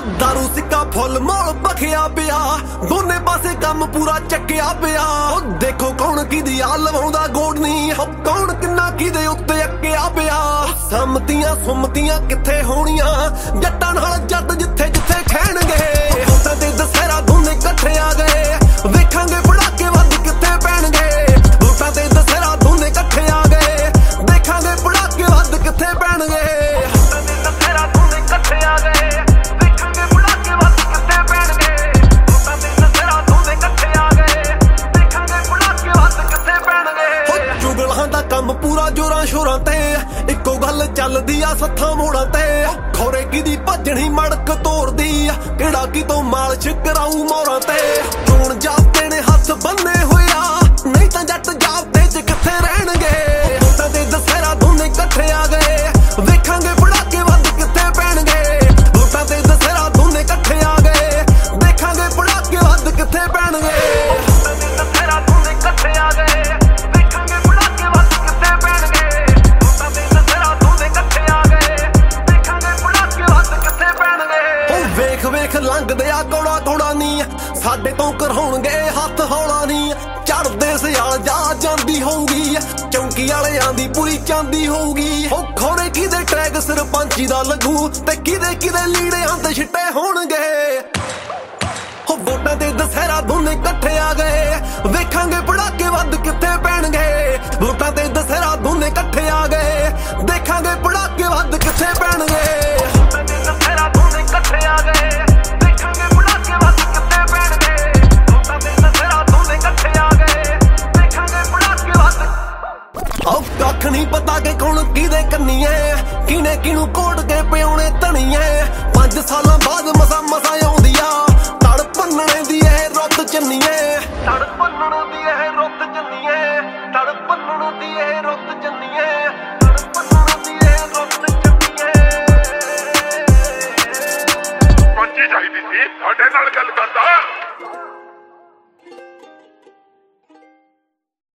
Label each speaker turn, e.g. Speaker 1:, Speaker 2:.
Speaker 1: दारू सिक्का फुल मोल बखिया पिया दोने पासे काम पूरा चक्या पिया देखो कौन किदी आ लवाउंदा गोड नी कौन किन्ना किदे उत्ते अक्किया पिया सम्मतियां सुमतियां किथे होणियां जट्टां नाल जट जिथे जिथे खैणगे होतां ते दशहरा दोने इकट्ठे आ गए वेखांगे पड़ाके वध किथे पैणगे होतां ते दशहरा दोने इकट्ठे आ गए देखांगे पड़ाके वध किथे पैणगे होतां ते दशहरा दोने इकट्ठे आ गए ਕੰਮ ਪੂਰਾ ਜੋਰਾਂ ਸ਼ੋਰਾਂ ਤੇ ਇੱਕੋ ਗੱਲ ਚੱਲਦੀ ਆ ਸੱਥਾਂ ਮੋੜਾਂ ਤੇ ਖੋਰੇ ਕਿਦੀ ਭੱਜਣੀ ਮੜਕ ਤੋੜਦੀ ਆ ਕਿਹੜਾ ਕਿਤੋਂ ਮਾਲਸ਼ ਕਰਾਊ ਮੋਰਾਂ ਤੇ ਚੋਣ ਜਾਪਦੇ ਨੇ ਹੱਥ ਬੰਨੇ ਹੋਇਆ ਨਹੀਂ ਤਾਂ ਜੱਟ ਜਾਪਦੇ ਚ ਕਿੱਥੇ ਰਹਿਣਗੇ ਹੋਤਾਂ ਤੇ ਦਸ਼ਹਰਾ ਦੋਨੇ ਇਕੱਠੇ ਆ ਗਏ ਵੇਖਾਂਗੇ ਪੜਾਕੇ ਵੱਧ ਕਿੱਥੇ ਪੈਣਗੇ ਹੋਤਾਂ ਤੇ ਦਸ਼ਹਰਾ ਦੋਨੇ ਇਕੱਠੇ ਆ ਗਏ ਦੇਖਾਂਗੇ ਪੜਾਕੇ ਵੱਧ ਕਿੱਥੇ ਪੈਣਗੇ ਹੋਤਾਂ ਤੇ ਦਸ਼ਹਰਾ ਦੋਨੇ ਇਕੱਠੇ ਆ ਗਏ ਵੇਖ ਲੰਘਦੇ ਆ ਕੋੜਾ ਕੋੜਾ ਨੀ ਸਾਡੇ ਤੋਂ ਕਰਹਾਉਣਗੇ ਹੱਥ ਹੌਲਾ ਨੀ ਚੜਦੇ ਸਿਆਲ ਜਾ ਜਾਂਦੀ ਹੋਊਗੀ ਚੌਂਕੀ ਵਾਲਿਆਂ ਦੀ ਪੂਰੀ ਚਾਂਦੀ ਹੋਊਗੀ ਉਹ ਖੋਰੇ ਕਿਦੇ ਟਰੈਕ ਸਰਪੰਚੀ ਦਾ ਲੱਗੂ ਤੇ ਕਿਦੇ ਕਿਦੇ ਲੀੜਿਆਂ ਤੇ ਛਿੱਟੇ ਹੋਣਗੇ ਹੋ ਵੋਟਾਂ ਤੇ ਦਸ਼ਹਰਾ ਦੋਨੇ ਇਕੱਠੇ ਆ ਗਏ ਵੇਖਾਂਗੇ ਪੜਾਕੇ ਵੱਧ ਕਿੱਥੇ ਪੈਣਗੇ ਵੋਟਾਂ ਤੇ ਦਸ਼ਹਰਾ ਦੋਨੇ ਇਕੱਠੇ ਆ ਗਏ ਦੇਖਾਂਗੇ ਪੜਾਕੇ ਵੱਧ ਕਿੱਥੇ ਪੈਣਗੇ ਵੋਟਾਂ ਤੇ ਦਸ਼ਹਰਾ ਦੋਨੇ ਇਕੱਠੇ ਆ ਗਏ ਕੱਖ ਨਹੀਂ ਪਤਾ ਕਿ ਕੌਣ ਕਿਹਦੇ ਕੰਨੀ ਐ ਕਿਨੇ ਕਿਹਨੂੰ ਕੋਟ ਕੇ ਪਿਆਉਣੇ ਧਣੀਏ 5 ਸਾਲਾਂ ਬਾਅਦ ਮਸਾ ਮਸਾ ਆਉਂਦੀ ਆ ਤੜ ਭੰਨਣੇ ਦੀ ਇਹ ਰੁੱਤ ਚੰਨੀਏ ਤੜ ਭੰਨਣ ਦੀ ਇਹ ਰੁੱਤ ਚੰਨੀਏ ਤੜ ਭੰਨਣ ਦੀ ਇਹ ਰੁੱਤ ਚੰਨੀਏ ਤੜ ਭੰਨਣ ਦੀ ਇਹ ਰੁੱਤ ਚੰਨੀਏ
Speaker 2: ਪੰਜੀ ਚਾਹੀਦੀ ਸੀ ਸਾਡੇ ਨਾਲ ਗੱਲ ਕਰਦਾ